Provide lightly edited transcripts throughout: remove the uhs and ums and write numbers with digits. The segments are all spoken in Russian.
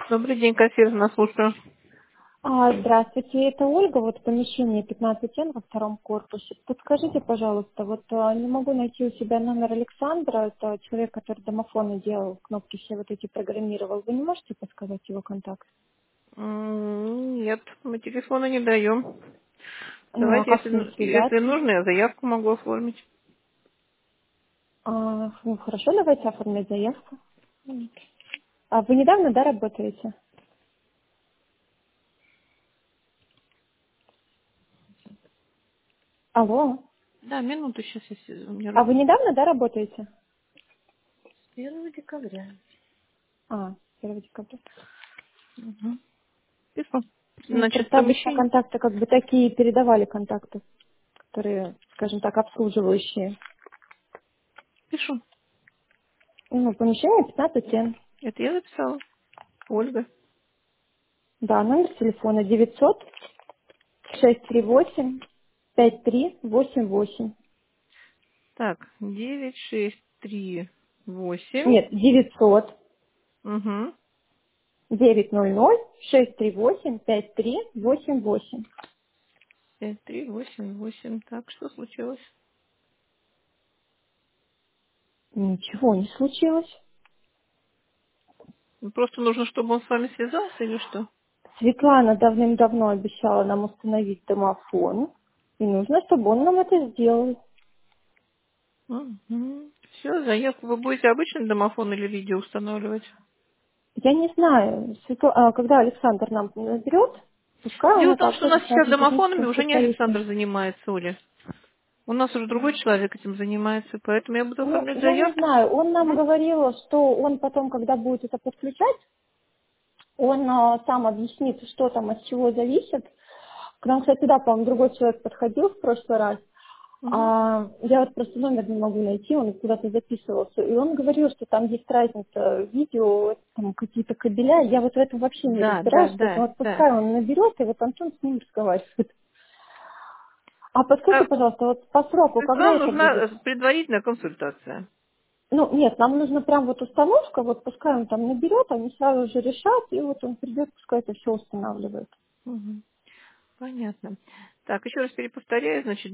Добрый день, консьерж, нас слушаю. Здравствуйте, это Ольга, вот помещение 15Н во втором корпусе. Подскажите, пожалуйста, не могу найти у себя номер Александра, это человек, который домофоны делал, кнопки все вот эти программировал. Вы не можете подсказать его контакт? Нет, мы телефона не даем. Ну, а Давайте, как с ним если связаться? нужно, я заявку могу оформить. Ну, хорошо, давайте оформлять заявку. А вы недавно, да, работаете? Алло. Да, минуту сейчас, если у меня А вы недавно, да, работаете? 1 декабря. 1 декабря. Угу. Пишу. Ну, Значит, просто обычно помещение. контакты как бы такие передавали контакты, которые, скажем так, обслуживающие. Пишу. Ну, помещение 15 Н. Это я записала. Ольга. Да, номер телефона 900-638-5388. Так, 9638. Нет, 900 Угу. 900-638-5388. 5388. Так, что случилось? Ничего не случилось. Ну, просто нужно, чтобы он с вами связался или что? Светлана давным-давно обещала нам установить домофон. И нужно, чтобы он нам это сделал. Угу. Все, заявку. Вы будете обычный домофон или видео устанавливать? Я не знаю, когда Александр нам наберет, пускай он Дело в это том, что у нас обсудит с сейчас нашим домофонами техническим уже не специалистом. Александр занимается, Оля. У нас уже другой человек этим занимается, поэтому я буду Ну, оформлять я не заявку. знаю, он нам Мгм. говорил, что он потом, когда будет это подключать, он сам объяснит, что там от чего зависит. К нам, кстати, да, по-моему, другой человек подходил в прошлый раз. Мгм. Я вот просто номер не могу найти, он куда-то записывался. И он говорил, что там есть разница в видео, там какие-то кабеля. Я вот в этом вообще не Да, да, разбираюсь, да, поэтому вот да. пускай он наберет, и вот Антон с ним разговаривает. А подскажите, А, пожалуйста, вот по сроку, то есть когда вам это нужна будет? предварительная консультация. Ну, нет, нам нужно прям вот установка, вот пускай он там наберет, они сразу же решат, и вот он придет, пускай это все устанавливает. Мгм. Понятно. Так, еще раз переповторяю, значит,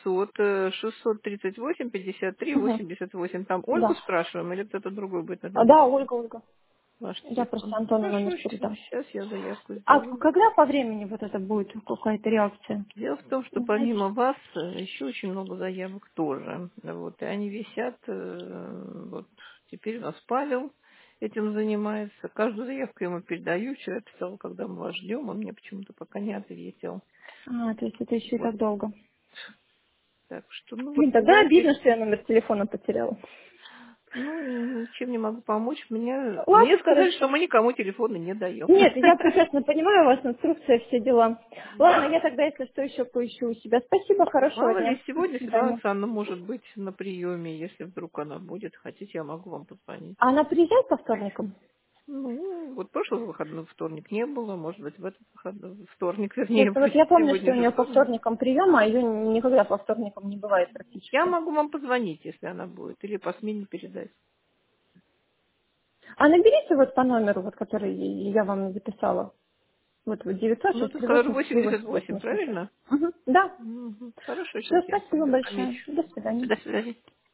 900-638-53-88. Мгм. Там Ольгу Да. спрашиваем или кто-то другой будет на Да, домофоне? Ольга. Ваш Я просто телефон. Антону номер Хорошо, передам. сейчас я заявку А сделаю. когда по времени вот это будет какая-то реакция? Дело в том, что Не знаете? помимо вас еще очень много заявок тоже. Вот, и они висят. Вот теперь у нас Павел этим занимается. Каждую заявку я ему передаю. Вчера писал, когда мы вас ждем, он мне почему-то пока не ответил. То есть это еще и Вот. так долго. Так что, ну вот Блин, тогда давайте. обидно, что я номер телефона потеряла. Ну, ничем не могу помочь. Мне Ладно, сказали, хорошо. что мы никому телефоны не даем. Нет, я прекрасно понимаю, у вас инструкция, все дела. Ладно, я тогда, если что, еще поищу у себя. Спасибо, хорошего Мало дня. ли, До сегодня Светлана свидания. Александровна может быть на приеме, если вдруг она будет. Хотите, я могу вам позвонить. А она приезжает по вторникам? Ну, вот прошлый выходной вторник не было, может быть, в этот выходной вторник, вернее, Просто вот я помню, что сегодня у же нее по вторник. вторникам прием, а ее никогда по вторникам не бывает Я практически. могу вам позвонить, если она будет, или по смене передать. А наберите вот по номеру, вот, который я вам записала. Вот Ну, это который 900 88, 638 правильно? Да. Мгм. Хорошо, сейчас Все, я спасибо большое. помечу. До свидания. До свидания.